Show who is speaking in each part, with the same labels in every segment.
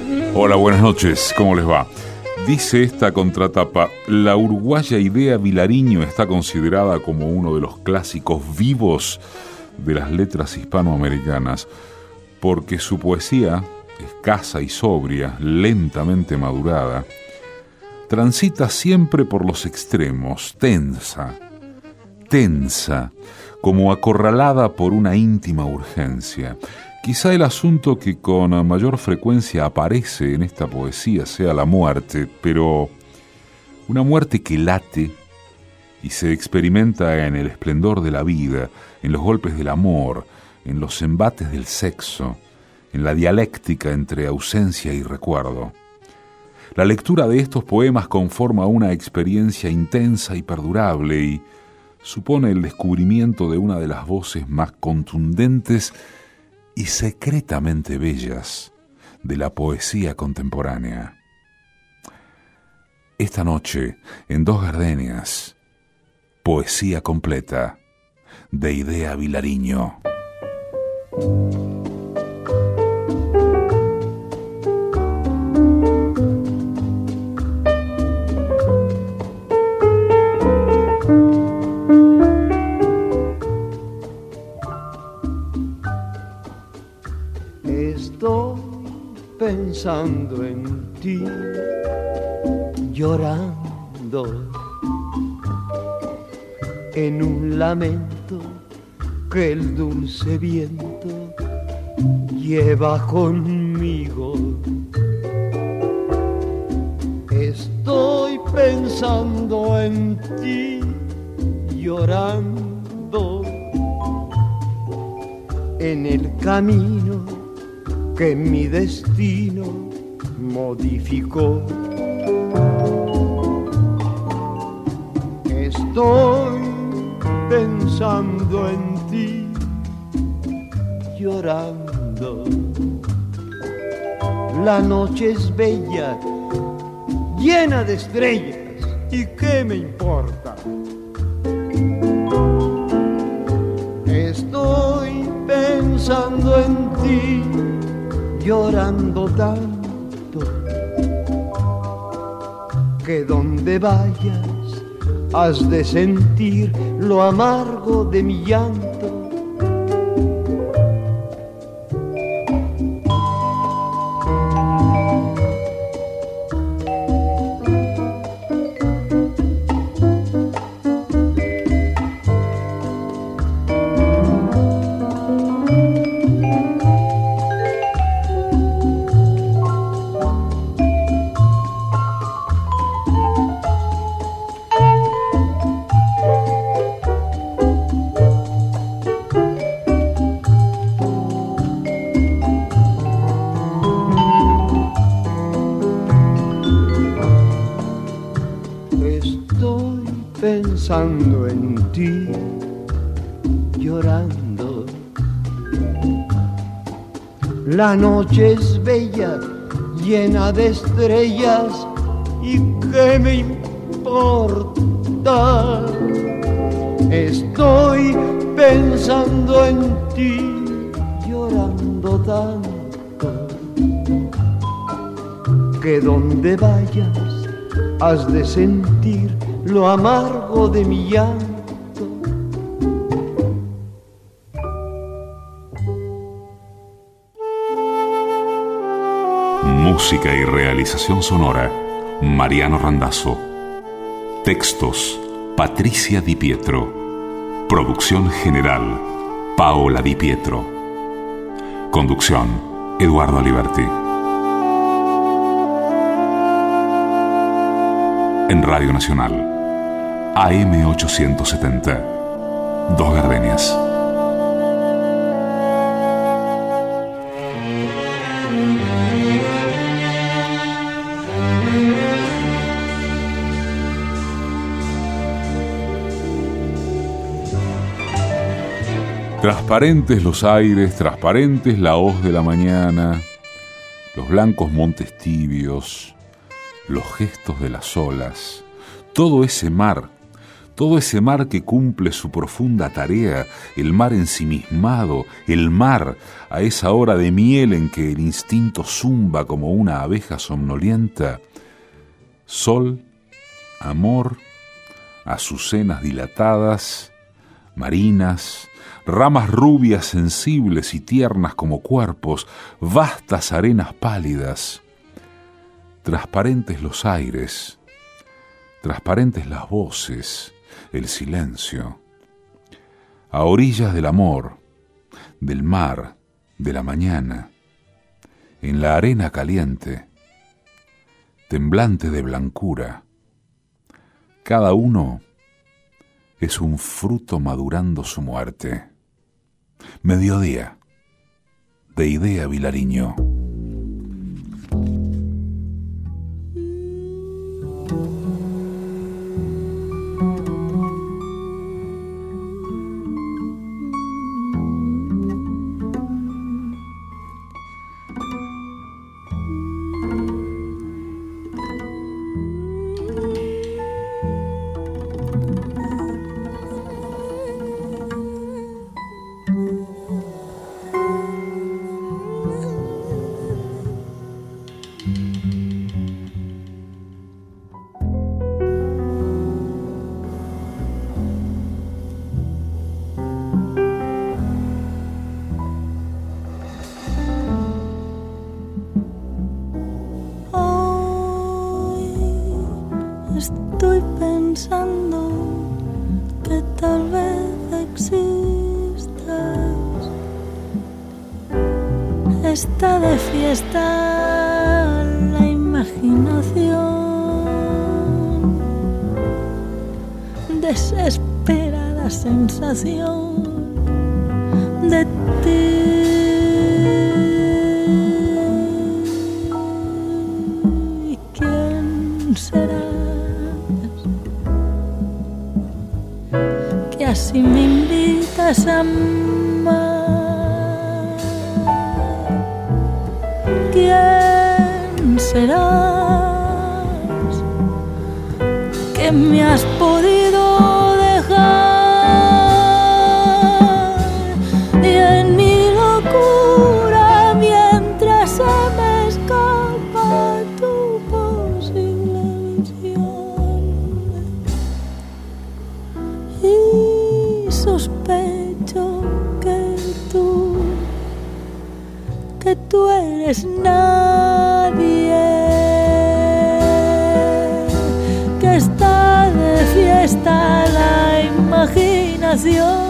Speaker 1: Hola, buenas noches, ¿cómo les va? Dice esta contratapa: la uruguaya Idea Vilariño está considerada como uno de los clásicos vivos de las letras hispanoamericanas, porque su poesía, escasa y sobria, lentamente madurada, transita siempre por los extremos, tensa, como acorralada por una íntima urgencia. Quizá el asunto que con mayor frecuencia aparece en esta poesía sea la muerte, pero una muerte que late y se experimenta en el esplendor de la vida, en los golpes del amor, en los embates del sexo, en la dialéctica entre ausencia y recuerdo. La lectura de estos poemas conforma una experiencia intensa y perdurable y supone el descubrimiento de una de las voces más contundentes y secretamente bellas de la poesía contemporánea. Esta noche, en Dos Gardenias, poesía completa de Idea Vilariño.
Speaker 2: Pensando en ti, llorando en un lamento que el dulce viento lleva conmigo. Estoy pensando en ti, llorando en el camino que mi destino modificó. Estoy pensando en ti, llorando. La noche es bella, llena de estrellas, ¿y qué me importa? Estoy pensando en ti, llorando tanto que donde vayas has de sentir lo amargo de mi llanto. Pensando en ti, llorando. La noche es bella, llena de estrellas, ¿y qué me importa? Estoy pensando en ti, llorando tanto que donde vayas has de sentir lo amargo de mi llanto.
Speaker 1: Música y realización sonora, Mariano Randazzo. Textos, Patricia Di Pietro. Producción general, Paola Di Pietro. Conducción, Eduardo Aliberti. En Radio Nacional, AM 870, Dos Gardenias. Transparentes los aires, transparentes la hoz de la mañana, los blancos montes tibios, los gestos de las olas, todo ese mar, todo ese mar que cumple su profunda tarea, el mar ensimismado, el mar a esa hora de miel en que el instinto zumba como una abeja somnolienta. Sol, amor, azucenas dilatadas, marinas, ramas rubias sensibles y tiernas como cuerpos, vastas arenas pálidas, transparentes los aires, transparentes las voces, el silencio, a orillas del amor, del mar, de la mañana, en la arena caliente, temblante de blancura, cada uno es un fruto madurando su muerte. Mediodía, de Idea Vilariño.
Speaker 3: Estoy pensando que tal vez existas. Está de fiesta la imaginación, desesperada sensación de ti. ¿Quién será? Que así me invitas a amar. ¿Quién serás? Que me has podido dejar y en mi locura mientras se me escapa tu posible visión. Y sospecho que tú eres nadie, que está de fiesta la imaginación.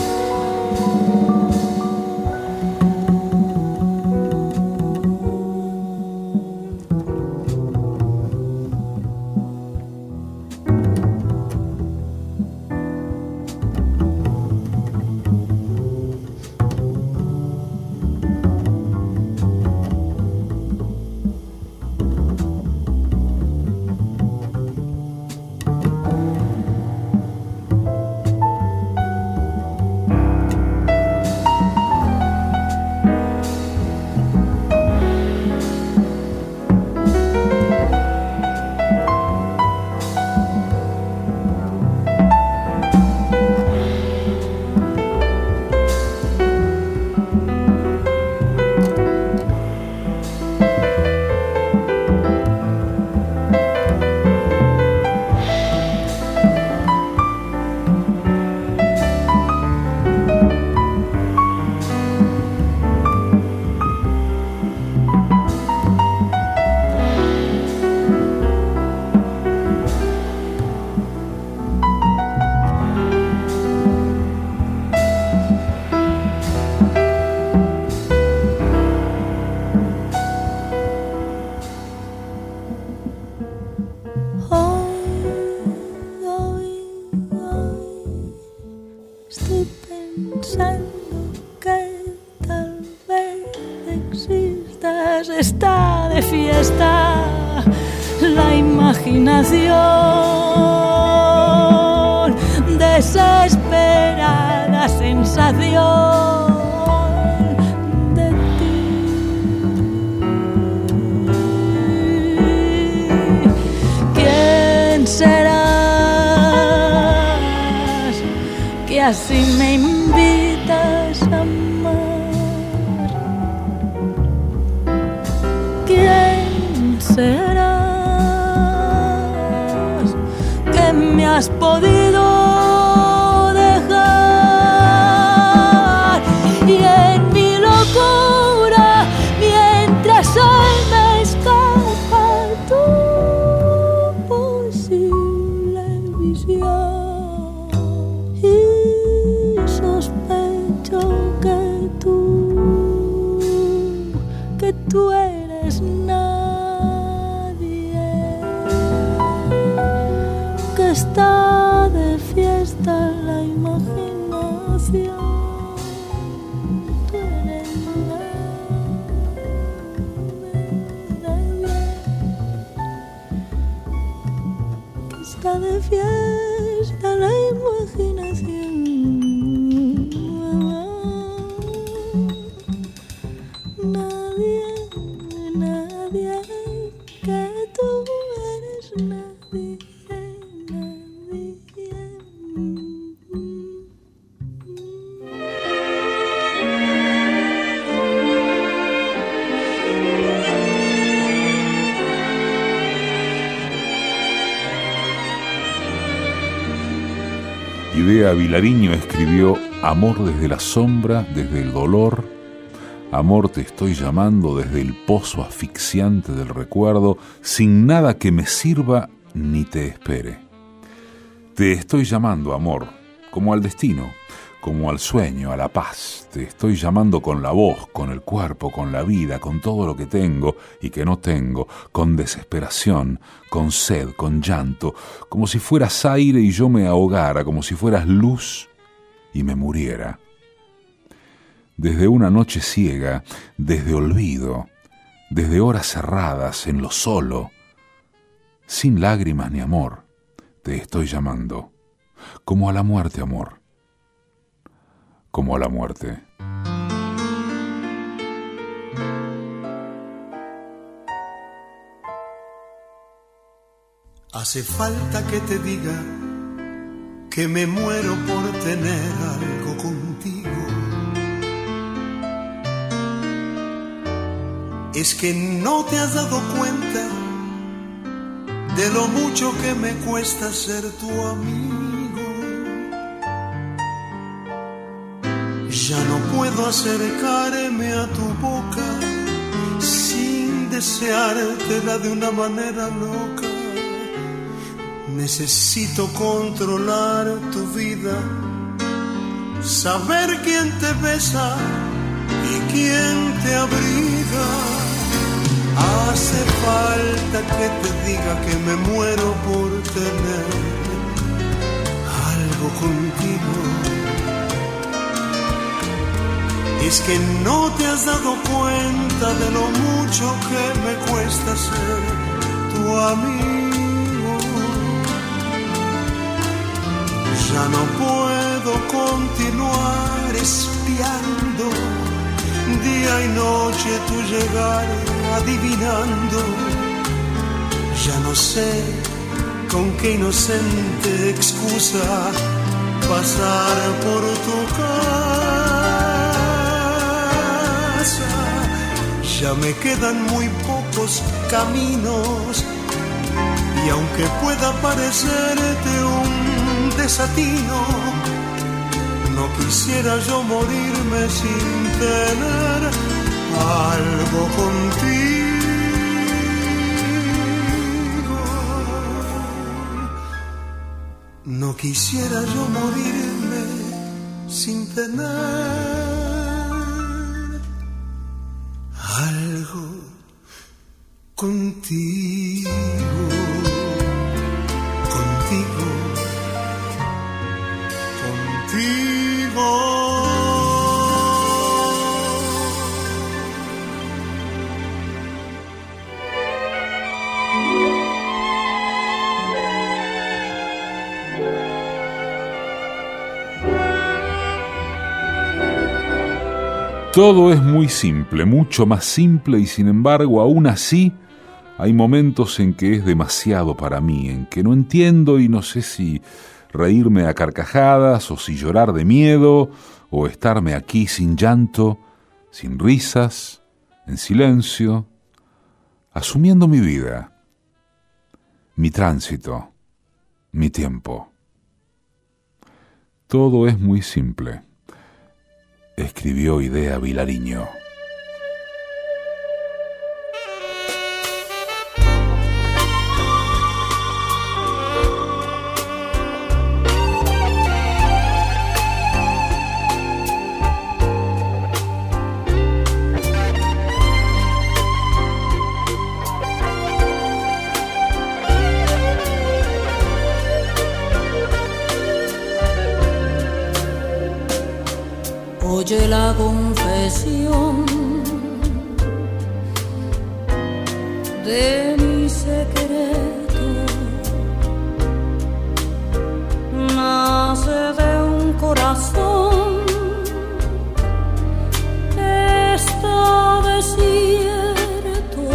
Speaker 3: Estoy pensando que tal vez existas. Está de fiesta la imaginación, desesperada sensación de ti. ¿Quién serás? así me invitas a amar. ¿Quién serás que me has podido dejar? Y en mi locura, mientras hoy me escapa tu posible visión, y sospecho que tú eres nadie, que está de fiesta la imaginación. Tú eres nadie, que está de fiesta la imaginación. Nadie, nadie, que tú eres nadie, nadie.
Speaker 1: Idea Vilariño escribió Amor desde la sombra, desde el dolor. Amor, te estoy llamando desde el pozo asfixiante del recuerdo, sin nada que me sirva ni te espere. Te estoy llamando, amor, como al destino, como al sueño, a la paz. Te estoy llamando con la voz, con el cuerpo, con la vida, con todo lo que tengo y que no tengo, con desesperación, con sed, con llanto, como si fueras aire y yo me ahogara, como si fueras luz y me muriera. Desde una noche ciega, desde olvido, desde horas cerradas en lo solo, sin lágrimas ni amor, te estoy llamando, como a la muerte, amor, como a la muerte.
Speaker 4: Hace falta que te diga que me muero por tener algo contigo. Es que no te has dado cuenta de lo mucho que me cuesta ser tu amigo. Ya no puedo acercarme a tu boca sin deseártela de una manera loca. Necesito controlar tu vida, saber quién te besa y quién te abriga. Hace falta que te diga que me muero por tener algo contigo. Es que no te has dado cuenta de lo mucho que me cuesta ser tu amigo. Ya no puedo continuar espiando día y noche tu llegar, adivinando. Ya no sé con qué inocente excusa pasar por tu casa. Ya me quedan muy pocos caminos y aunque pueda parecerte un desatino, no quisiera yo morirme sin tener algo contigo. No quisiera yo morirme sin tener algo contigo. Contigo.
Speaker 1: Todo es muy simple, mucho más simple, y sin embargo, aún así, hay momentos en que es demasiado para mí, en que no entiendo y no sé si reírme a carcajadas o si llorar de miedo o estarme aquí sin llanto, sin risas, en silencio, asumiendo mi vida, mi tránsito, mi tiempo. Todo es muy simple, escribió Idea Vilariño.
Speaker 3: Oye la confesión de mi secreto, nace de un corazón que está desierto,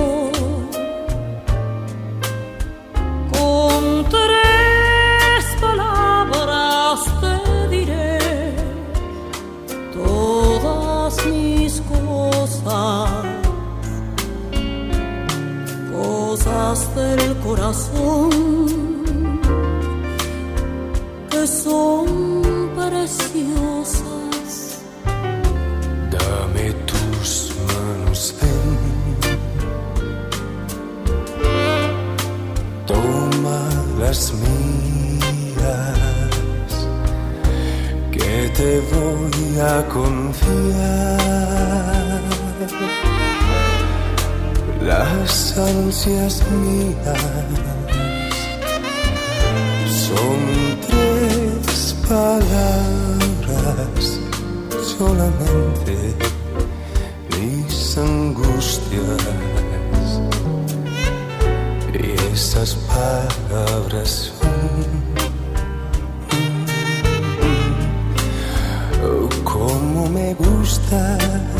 Speaker 3: con tres palabras te diré todas mis cosas del corazón que son preciosas.
Speaker 4: Dame tus manos, ven, toma las mías, que te voy a confiar las ansias mías. Son tres palabras solamente, mis angustias, y esas palabras son como me gustas.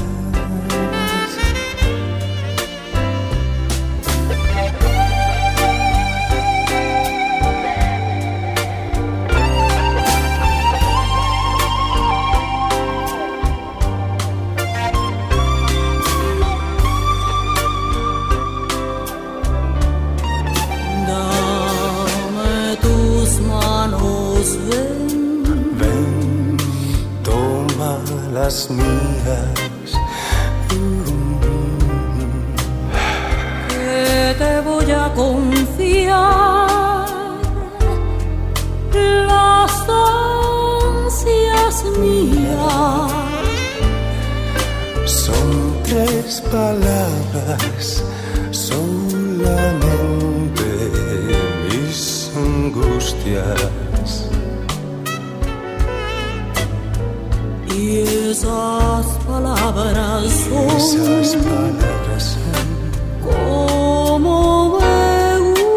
Speaker 3: Dame tus manos,
Speaker 4: Ven, toma las mías,
Speaker 3: que te voy a confiar las ansias mías.
Speaker 4: son tres palabras solamente, mis angustias.
Speaker 3: Y esas palabras son
Speaker 4: Esas palabras son
Speaker 3: como me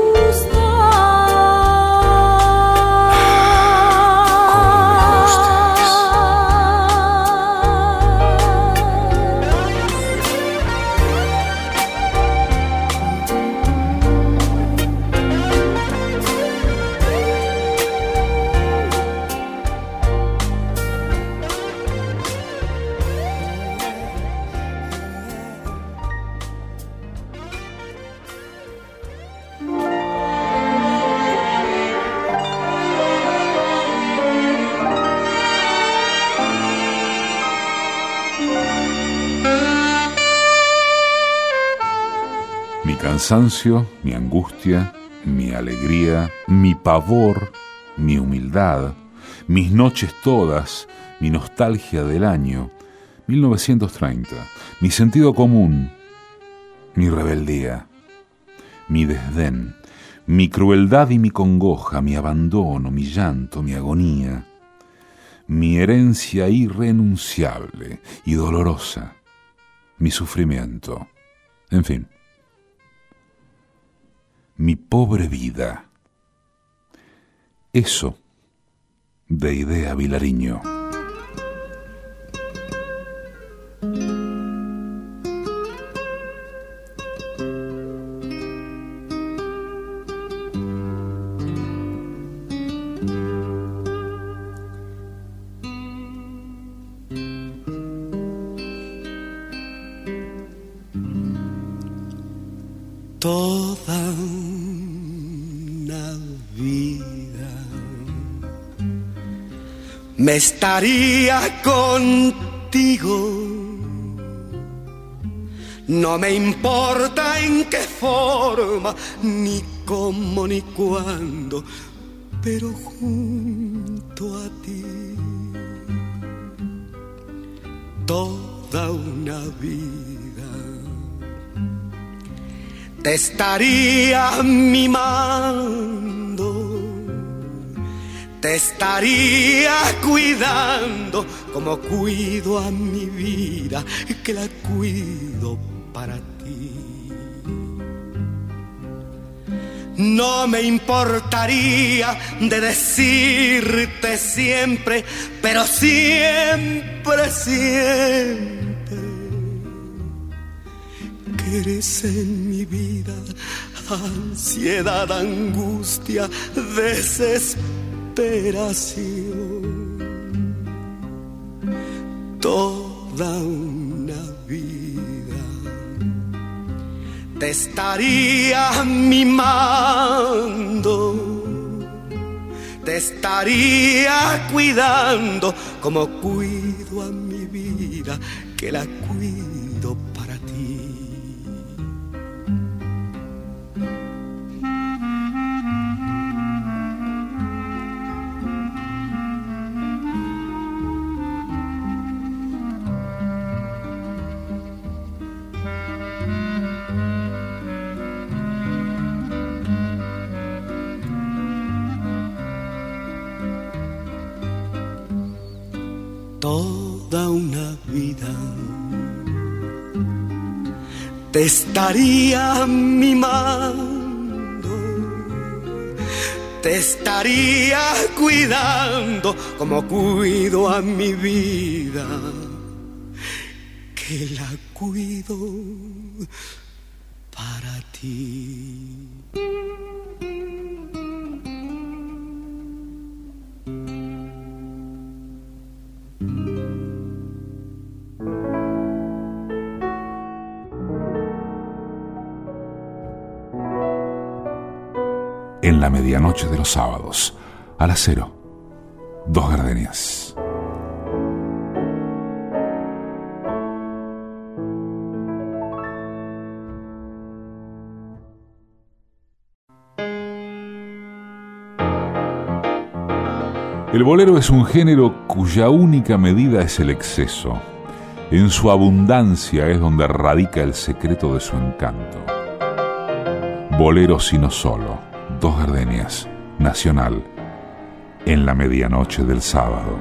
Speaker 1: Mi cansancio, mi angustia, mi alegría, mi pavor, mi humildad, mis noches todas, mi nostalgia del año 1930, mi sentido común, mi rebeldía, mi desdén, mi crueldad y mi congoja, mi abandono, mi llanto, mi agonía, mi herencia irrenunciable y dolorosa, mi sufrimiento, en fin, mi pobre vida. Eso de Idea Vilariño.
Speaker 4: toda una vida me estaría contigo. No me importa en qué forma, ni cómo, ni cuándo, pero junto a ti toda una vida te estaría mimando, te estaría cuidando como cuido a mi vida, que la cuido para ti. No me importaría de decirte siempre, pero siempre, siempre, que eres en mi vida ansiedad, angustia, desesperación. Toda una vida te estaría mimando, te estaría cuidando como cuido a mi vida, que la cuido para ti. Toda una vida te estaría mimando, te estaría cuidando como cuido a mi vida, que la cuido para ti.
Speaker 1: En la medianoche de los sábados, a las 0, Dos Gardenias. El bolero es un género cuya única medida es el exceso. En su abundancia es donde radica el secreto de su encanto. Bolero sino solo, Dos Gardenias, Nacional, en la medianoche del sábado.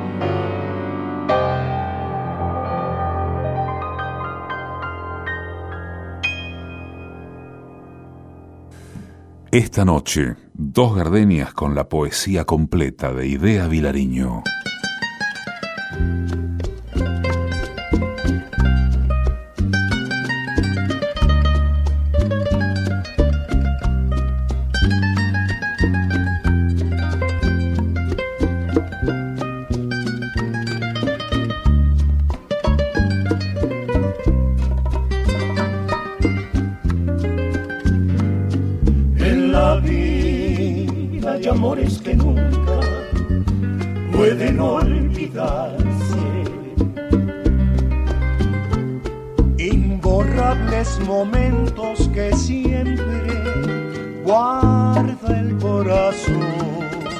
Speaker 1: Esta noche, Dos Gardenias con la poesía completa de Idea Vilariño.
Speaker 5: Amores que nunca pueden olvidarse, imborrables momentos que siempre guarda el corazón.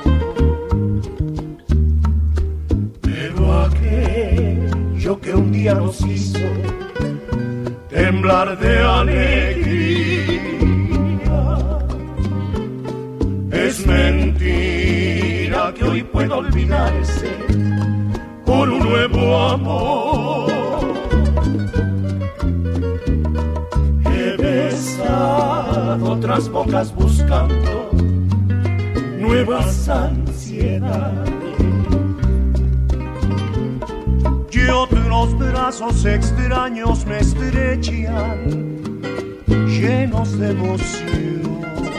Speaker 5: Pero aquello que un día nos hizo temblar de alegría es mentira que hoy pueda olvidarse con un nuevo amor. He besado otras bocas buscando nuevas ansiedades y otros brazos extraños me estrechan llenos de emoción.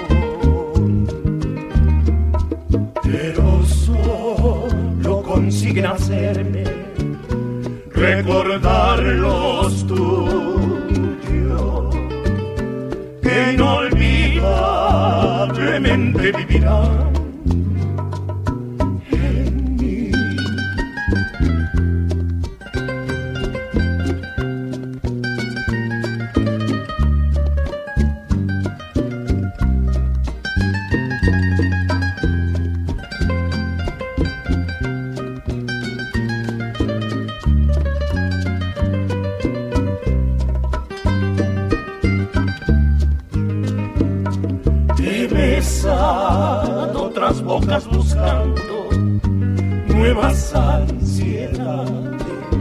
Speaker 5: Pero solo consiguen hacerme recordar los tuyos, que que inolvidablemente vivirán en mí. Otras bocas buscando nuevas ansiedades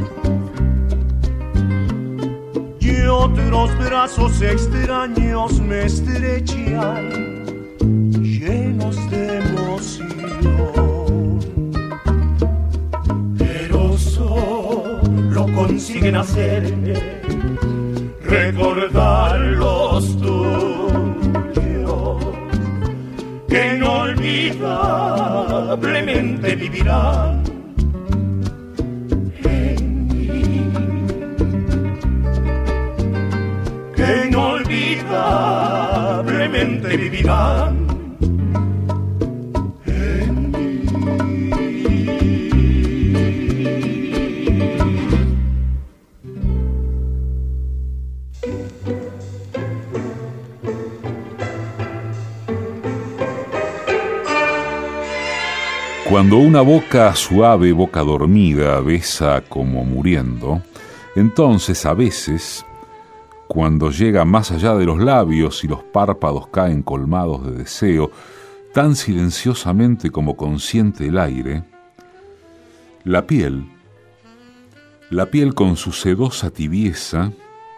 Speaker 5: y otros brazos extraños me estrechan llenos de emoción, pero solo consiguen hacerme recordar los tuyos que inolvidablemente vivirán en mí, que inolvidablemente vivirán en mí.
Speaker 1: Cuando una boca suave, boca dormida, besa como muriendo, entonces a veces, cuando llega más allá de los labios y los párpados caen colmados de deseo, tan silenciosamente como consciente el aire, la piel con su sedosa tibieza,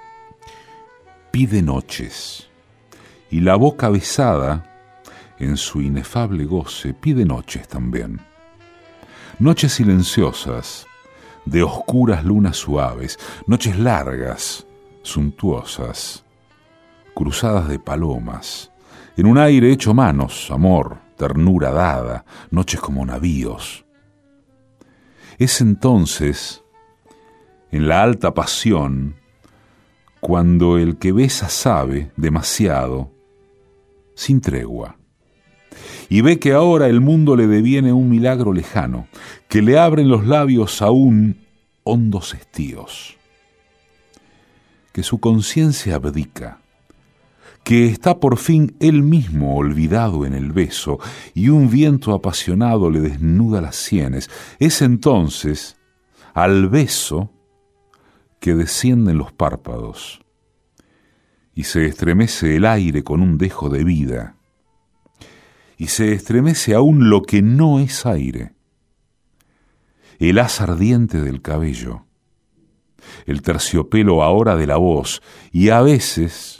Speaker 1: pide noches, y la boca besada, en su inefable goce, pide noches también. Noches silenciosas, de oscuras lunas suaves, noches largas, suntuosas, cruzadas de palomas, en un aire hecho manos, amor, ternura dada, noches como navíos. Es entonces, en la alta pasión, cuando el que besa sabe demasiado, sin tregua, y ve que ahora el mundo le deviene un milagro lejano, que le abren los labios aún hondos estíos, que su conciencia abdica, que está por fin él mismo olvidado en el beso, y un viento apasionado le desnuda las sienes. Es entonces, al beso, que descienden los párpados, y se estremece el aire con un dejo de vida, y se estremece aún lo que no es aire, el haz ardiente del cabello, el terciopelo ahora de la voz, y a veces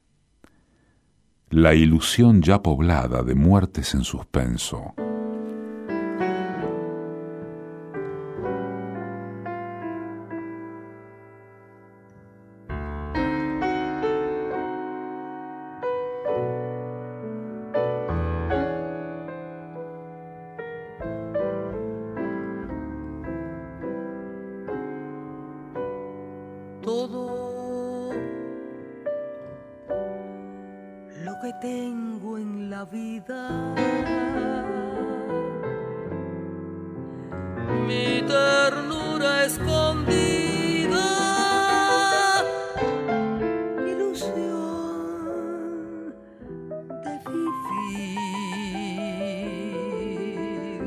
Speaker 1: la ilusión ya poblada de muertes en suspenso.
Speaker 3: Todo lo que tengo en la vida, mi ternura escondida, ilusión de vivir,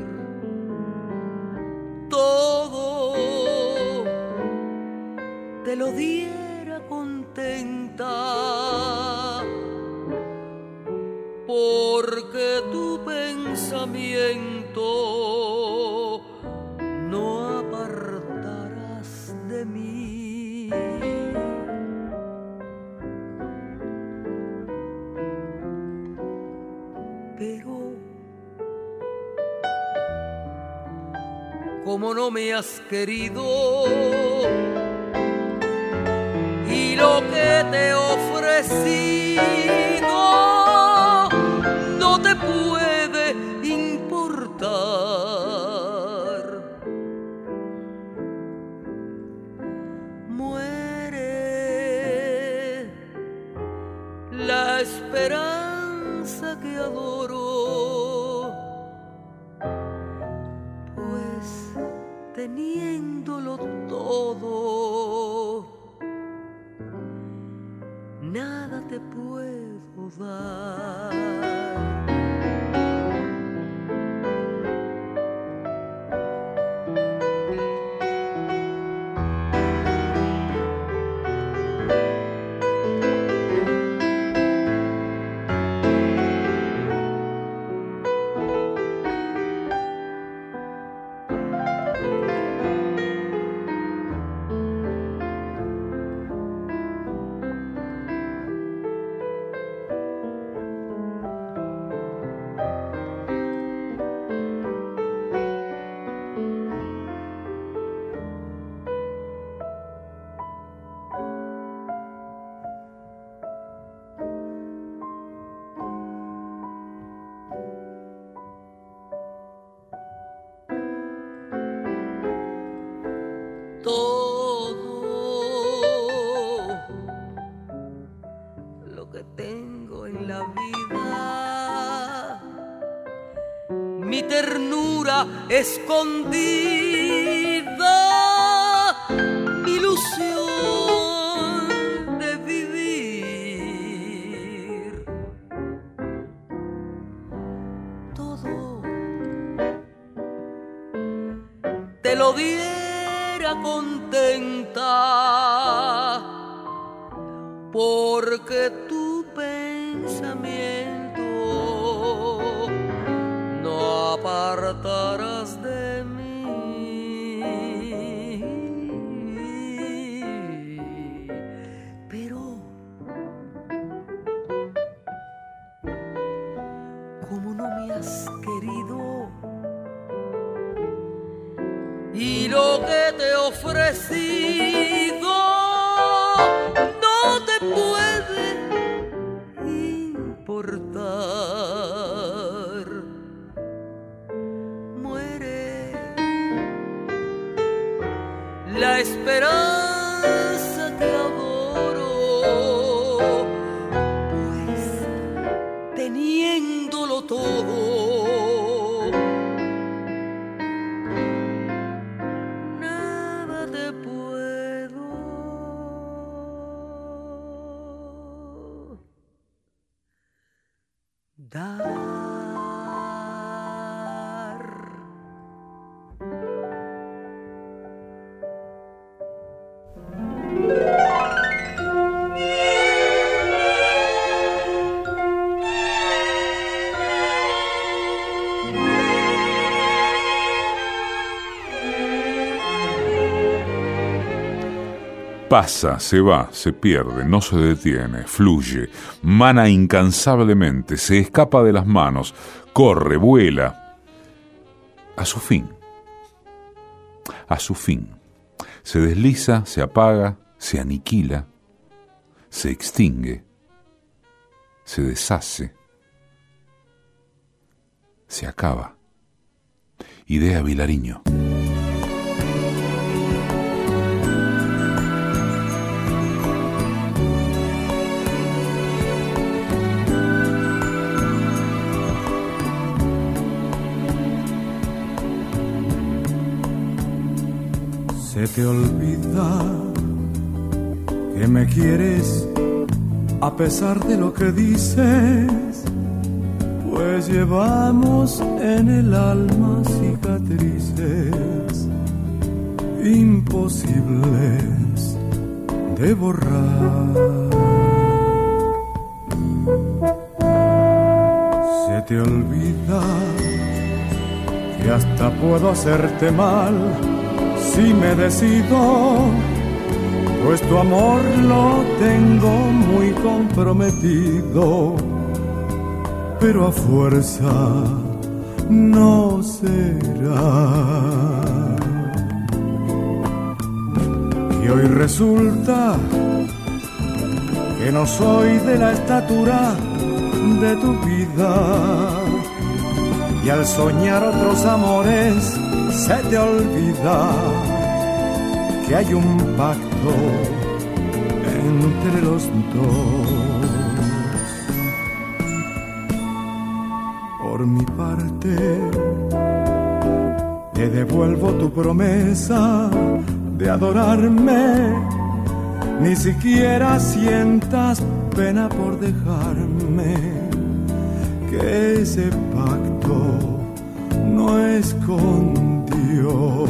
Speaker 3: todo te lo diera contenta, porque tu pensamiento no apartarás de mí. Pero como no me has querido, y lo que te he ofrecido no te puede importar, muere la esperanza esperanza que adoro, pues teniéndolo todo, nada te puedo dar. Escondida, mi ilusión de vivir, todo te lo diera contenta, porque tu pensamiento no apartarás de mí. Pero como no me has querido y lo que te he ofrecido no te puede importar, la esperanza que adoro, pues teniéndolo todo, nada te puedo dar.
Speaker 1: Pasa, se va, se pierde, no se detiene, fluye, mana incansablemente, se escapa de las manos, corre, vuela, a su fin. A su fin. Se desliza, se apaga, se aniquila, se extingue, se deshace, se acaba. Idea Vilariño.
Speaker 4: Se te olvida que me quieres a pesar de lo que dices, pues llevamos en el alma cicatrices imposibles de borrar. Se te olvida que hasta puedo hacerte mal si me decido, pues tu amor lo tengo muy comprometido, pero a fuerza no será. Y hoy resulta que no soy de la estatura de tu vida, y al soñar otros amores se te olvida que hay un pacto entre los dos.
Speaker 6: Por mi parte, te devuelvo tu promesa de adorarme. Ni siquiera sientas pena por dejarme, que ese pacto no es con Dios.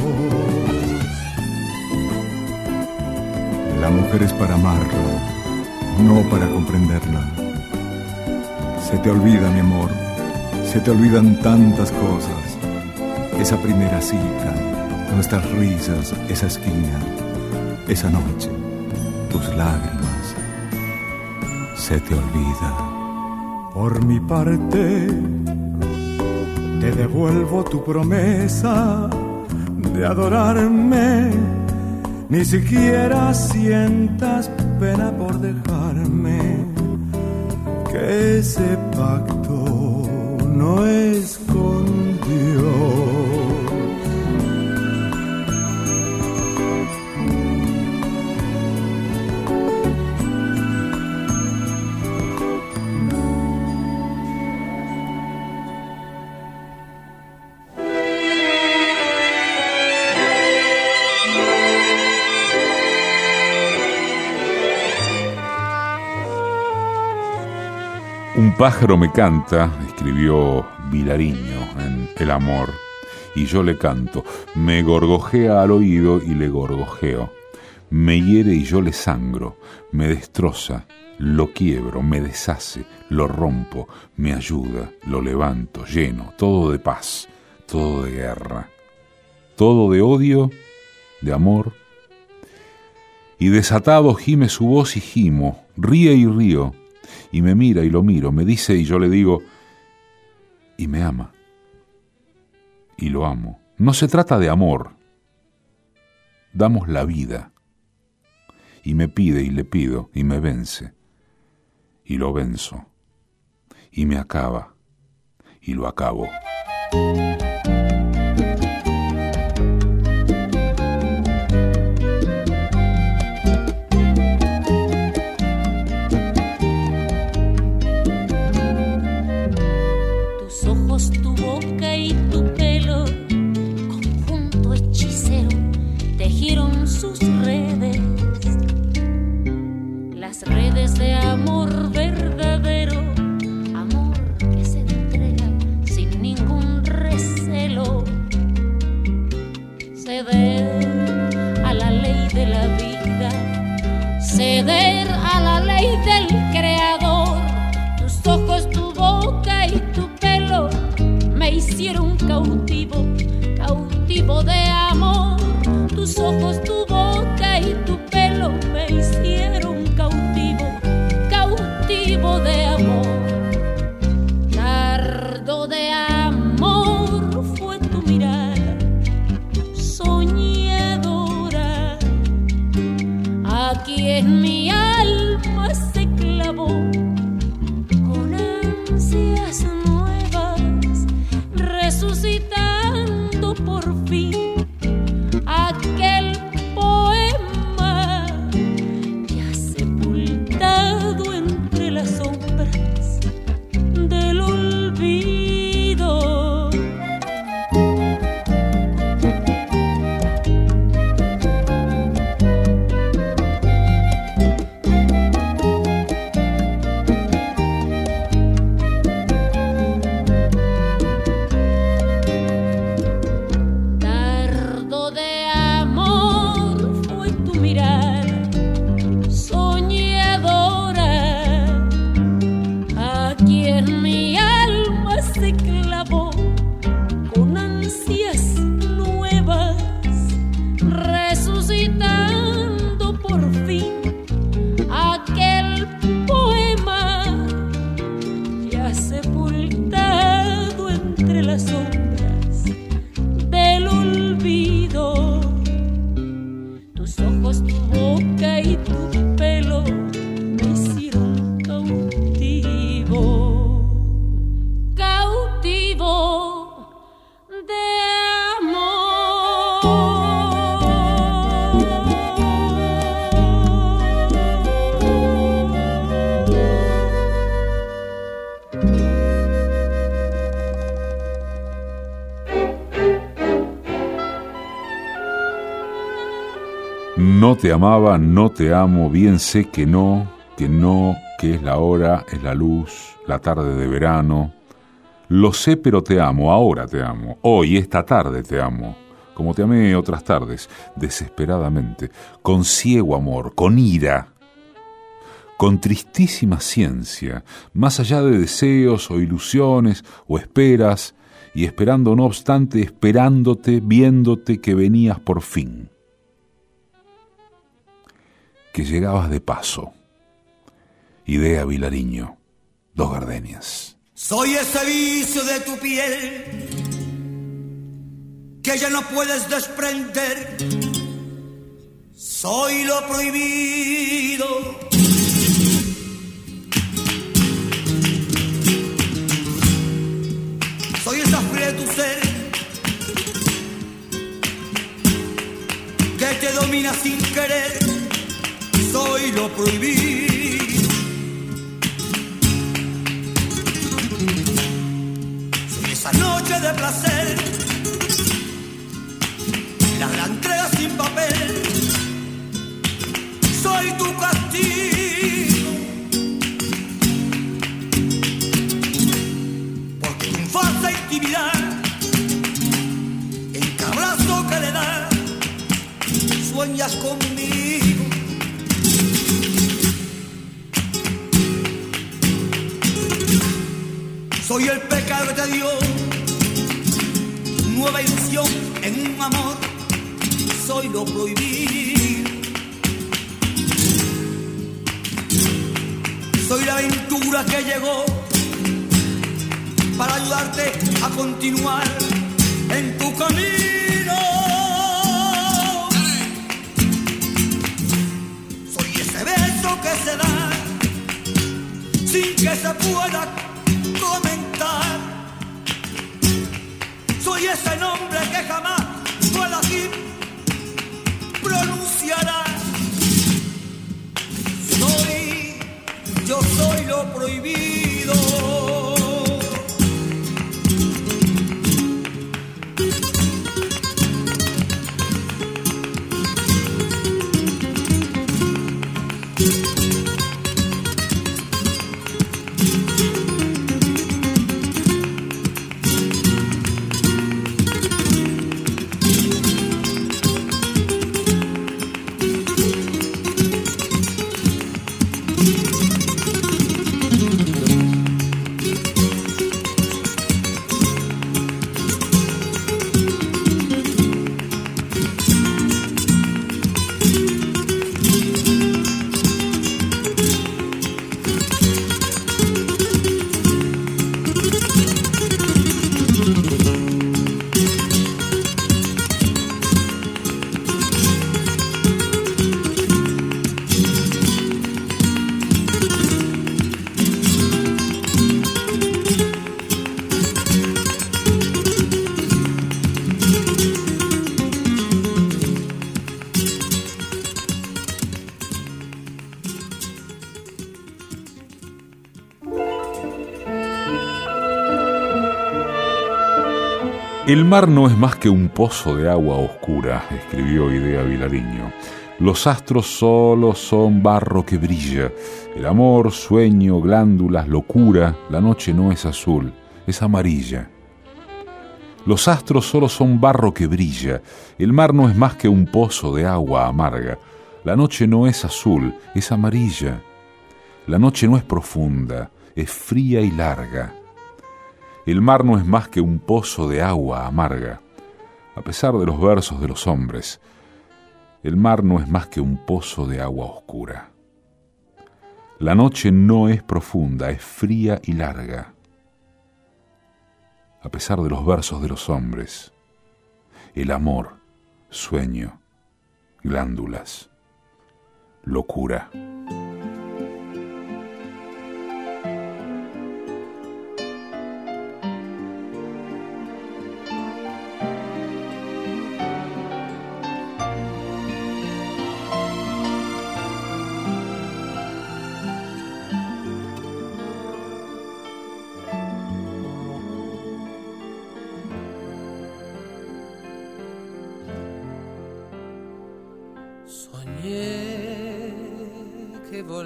Speaker 6: La mujer es para amarla, no para comprenderla. Se te olvida, mi amor, se te olvidan tantas cosas. Esa primera cita, nuestras risas, esa esquina, esa noche, tus lágrimas, se te olvida. Por mi parte, te devuelvo tu promesa de adorarme. Ni siquiera sientas pena por dejarme, que ese pacto no es con Dios.
Speaker 1: Un pájaro me canta, escribió Vilariño en El amor, y yo le canto. Me gorgojea al oído y le gorgojeo. Me hiere y yo le sangro. Me destroza, lo quiebro, me deshace, lo rompo, me ayuda, lo levanto, lleno, todo de paz, todo de guerra, todo de odio, de amor. Y desatado gime su voz y gimo, ríe y río. Y me mira y lo miro, me dice y yo le digo, y me ama, y lo amo. No se trata de amor, damos la vida, y me pide y le pido, y me vence, y lo venzo, y me acaba, y lo acabo.
Speaker 7: Sus redes, las redes de amor verdadero, amor que se entrega sin ningún recelo. Ceder a la ley de la vida, ceder a la ley del creador. Tus ojos, tu boca y tu pelo me hicieron cautivo, cautivo de amor. Tus ojos, tu boca y tu pelo me hicieron cautivo, cautivo de amor. Dardo de amor fue tu mirada soñadora, aquí en mi alma se clavó con ansias nuevas, resucitando por fin aquel poema ya sepultado entre las sombras del olvido.
Speaker 1: te amaba, no te amo, bien sé que no, que es la hora, es la luz, la tarde de verano. Lo sé, pero te amo, ahora te amo, hoy, esta tarde te amo, como te amé otras tardes, desesperadamente, con ciego amor, con ira, con tristísima ciencia, más allá de deseos o ilusiones o esperas, y esperando no obstante, esperándote, viéndote que venías por fin, que llegabas de paso. Idea Vilariño, Dos Gardenias.
Speaker 4: Soy ese vicio de tu piel que ya no puedes desprender. Soy lo prohibido. Soy esa fría de tu ser que te domina sin querer. Soy lo prohibido. Soy esa noche de placer, la entrega sin papel. Soy tu castigo, porque tu falsa intimidad, en cada abrazo que le das, sueñas conmigo. Soy el pecado que te dio nueva ilusión en un amor. Soy lo prohibido. Soy la aventura que llegó para ayudarte a continuar en tu camino. Soy ese beso que se da sin que se pueda comentar. Soy ese nombre que jamás tú al aquí pronunciarás. Yo soy lo prohibido.
Speaker 1: El mar no es más que un pozo de agua oscura, escribió Idea Vilariño. Los astros solo son barro que brilla. El amor, sueño, glándulas, locura. La noche no es azul, es amarilla. Los astros solo son barro que brilla. El mar no es más que un pozo de agua amarga. La noche no es azul, es amarilla. La noche no es profunda, es fría y larga. El mar no es más que un pozo de agua amarga. A pesar de los versos de los hombres, el mar no es más que un pozo de agua oscura. La noche no es profunda, es fría y larga. A pesar de los versos de los hombres, el amor, sueño, glándulas, locura.
Speaker 8: Soñé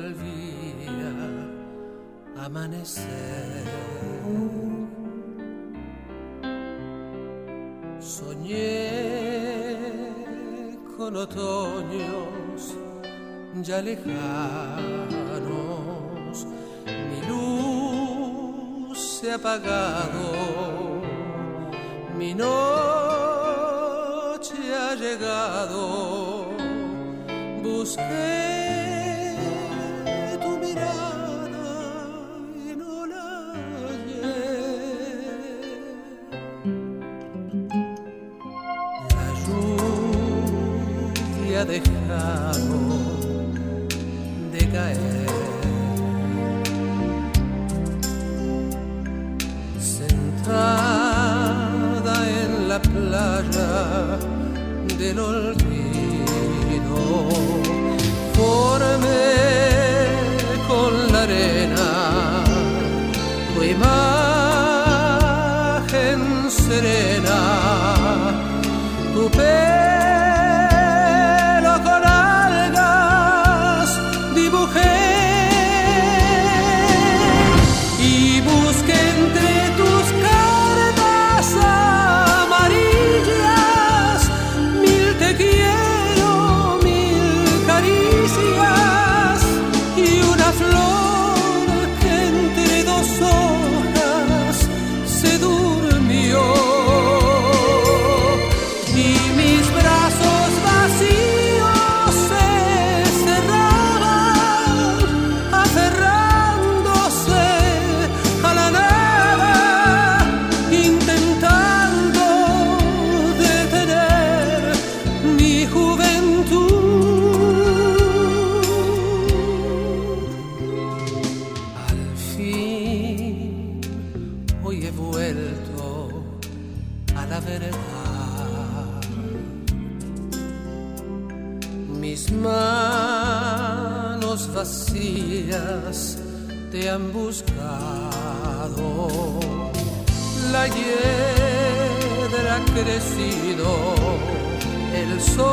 Speaker 8: volvía a amanecer. Soñé con otoños ya lejanos, mi luz se ha apagado, mi noche ha llegado, busqué tu mirada y no la hallé. La lluvia ha dejado de caer, sentada en la playa del olvido, formé con la arena tu imagen serena, tu pelo con algas dibujé y busqué entre tus cartas amarillas mil te quiero, mil caricias y una flor que entre dos hojas se durmió. Y mis brazos vacíos se cerraban, aferrándose a la nada, intentando detener mi juventud. Al fin, hoy he vuelto a la verdad. Mis manos vacías te han buscado, la hiedra ha crecido, el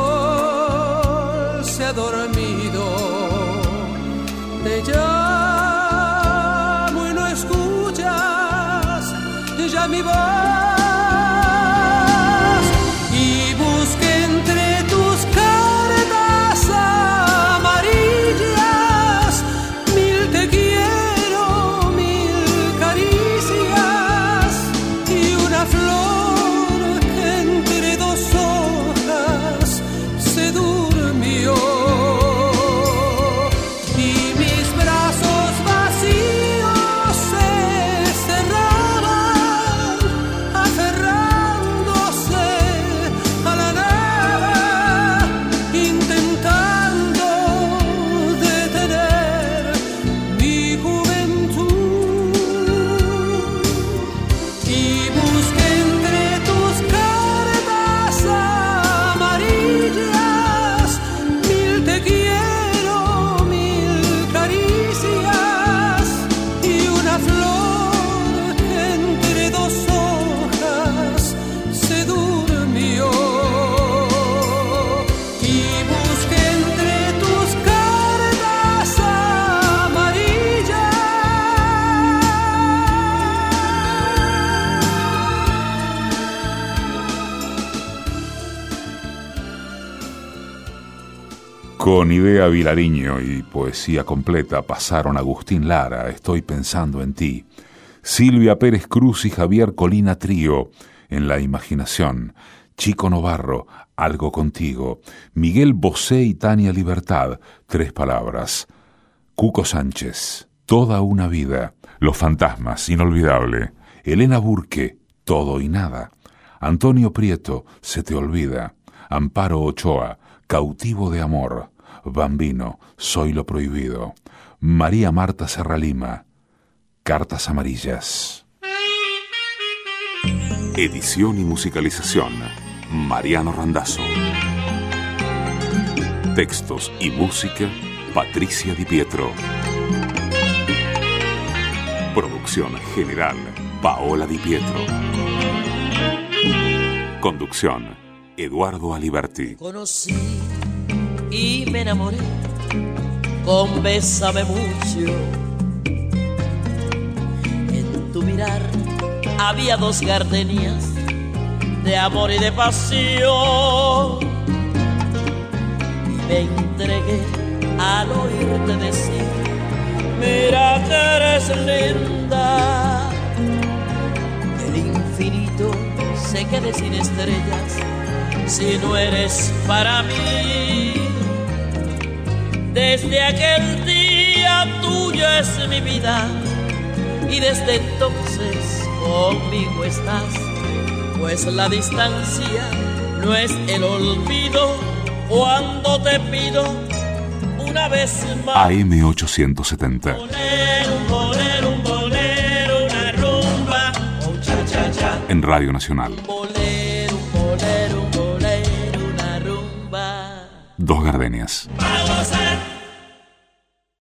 Speaker 8: sol se ha dormido, te llamo y no escuchas ya mi voz. Y busqué entre tus cartas amarillas mil te quiero, mil caricias y una flor que entre dos hojas se durmió. Y mis brazos vacíos se cerraban, aferrándose a la nada, intentando detener mi juventud. Y busqué entre tus cartas amarillas mil te quiero, mil caricias y una flor que entre dos hojas se durmió. Y busqué entre tus cartas amarillas.
Speaker 1: Con Idea Vilariño y poesía completa pasaron Agustín Lara, Estoy pensando en ti, Silvia Pérez Cruz y Javier Colina Trío, En la imaginación, Chico Novarro, Algo contigo, Miguel Bosé y Tania Libertad, Tres palabras, Cuco Sánchez, Toda una vida, Los fantasmas, Inolvidable, Elena Burke, Todo y nada, Antonio Prieto, Se te olvida, Amparo Ochoa, Cautivo de amor, Bambino, Soy lo prohibido, María Marta Serralima, Cartas amarillas. Edición y musicalización, Mariano Randazzo. Textos y música, Patricia Di Pietro. Producción general, Paola Di Pietro. Conducción, Eduardo Aliberti.
Speaker 8: Conocí y me enamoré
Speaker 9: con bésame mucho. En tu mirar había dos gardenias de amor y de pasión, y me entregué al oírte decir: mira que eres linda. El infinito se quede sin estrellas si no eres para mí. Desde aquel día tuya es mi vida, y desde entonces conmigo estás, pues la distancia no es el olvido cuando te pido una vez más.
Speaker 1: AM870.
Speaker 9: Un bolero, una rumba, oh, cha, cha, cha.
Speaker 1: En Radio Nacional.
Speaker 9: Un bolero, una rumba.
Speaker 1: Dos gardenias.
Speaker 9: Para gozar.